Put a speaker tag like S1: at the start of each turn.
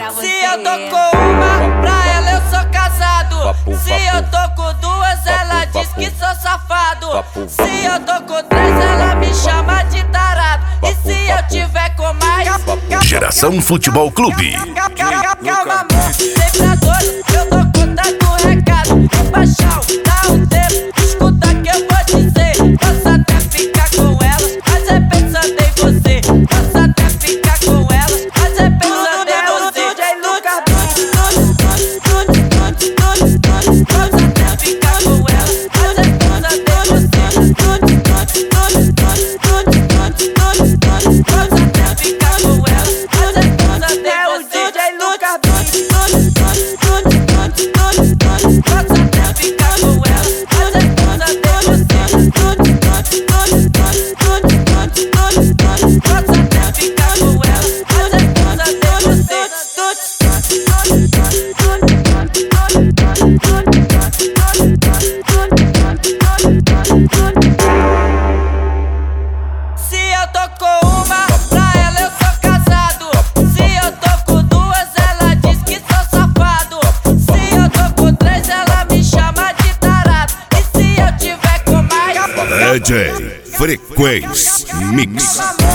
S1: pra você.
S2: Se eu tô com uma, pra ela eu sou casado. Se eu tô com duas, ela diz que sou safado. Se eu tô com três, ela me chama de tarado. E se eu tiver com mais,
S3: Geração Futebol Clube.
S2: calma amor, sempre adoro. Eu tô contando recado. Baixão, dá um tempo, escuta que eu vou dizer. Posso até ficar com elas, mas é pensando em você. Posso até ficar com elas, mas é pensando em você. DJ Lucas posso até ficar com elas, mas é pensando em você. Posso até ficar com elas, mas é pensando em você. DJ Lucas posso até ficar com elas, mas é pensando em você. Posso até ficar com elas, mas é pensando em você. Se eu tô com uma, pra ela eu sou casado. Se eu tô com duas, ela diz que sou safado. Se eu tô com três, ela me chama de tarado. E se eu tiver com mais,
S3: DJ Frequência Mix.